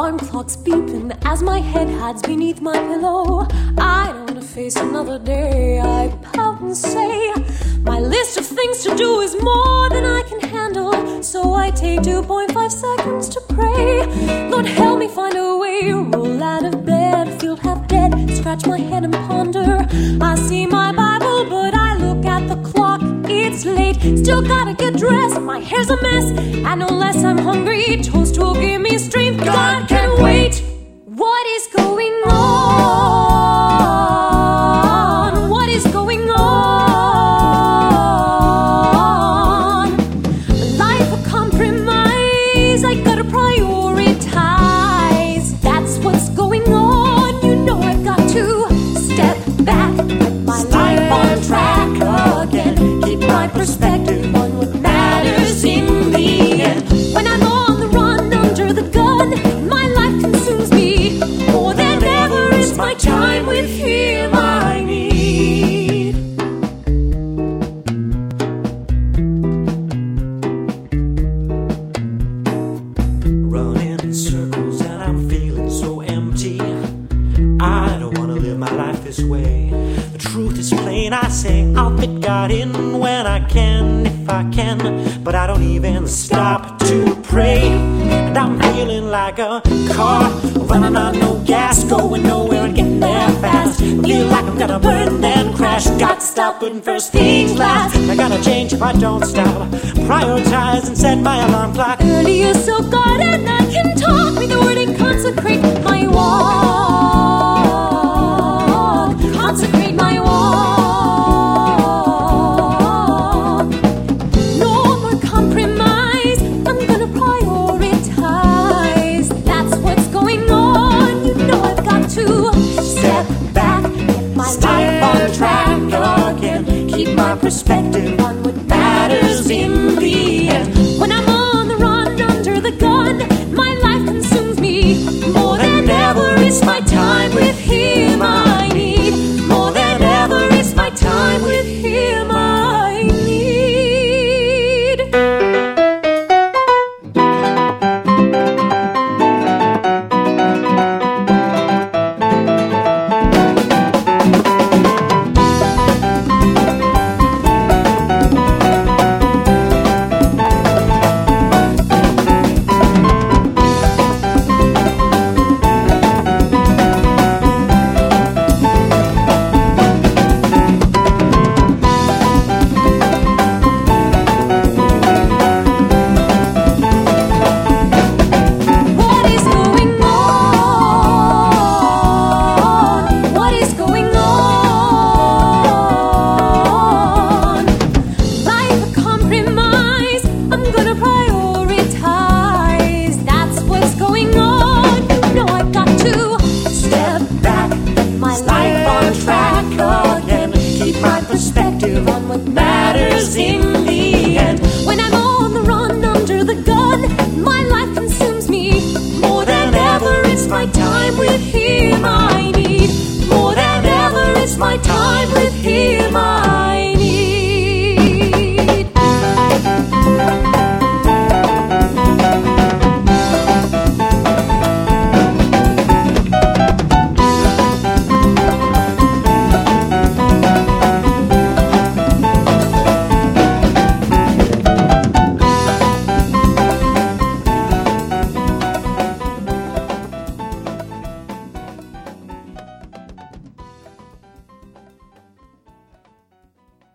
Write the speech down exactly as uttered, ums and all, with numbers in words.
Alarm clock's beeping as my head hides beneath my pillow. I don't wanna face another day. I pout and say my list of things to do is more than I can handle. So I take two point five seconds to pray. Lord, help me find a way. Roll out of bed, feel half dead, scratch my head and ponder. I see my Bible, but I look at the clock. It's late, still gotta get dressed. My hair's a mess, and unless I'm hungry, toast will give me strength. God can wait. What is going on? What is going on? Life a compromise, I gotta prioritize. That's what's going on. You know I've got to step back, get my life on track again. Keep my perspective on what matters in the end. When I'm on the run under the gun, my life consumes me more than ever. It's my time with him I need. Running in circles and I'm feeling so empty. I don't wanna live my life this way. The truth is plain, I say I'll fit God in when I can, if I can. But I don't even stop to pray. And I'm feeling like a car running on no gas, going nowhere and getting there fast. Feel like I'm gonna burn then crash. Got to stop putting first things last. I gotta change if I don't stop. Prioritize and set my alarm clock. Earlier, so God and I can talk. Read the word and consecrate my walk. Consecrate my walk. No more compromise. I'm gonna prioritize. That's what's going on. You know I've got to step back, get my life on track again. Keep my perspective on what matters in the end. When I'm on the run under the gun, my life consumes me more than ever. It's my time with him I need. More than ever, it's my time with him I need. Perspective on what matters in the end. When I'm on the run under the gun, my life consumes me more than ever. It's my time with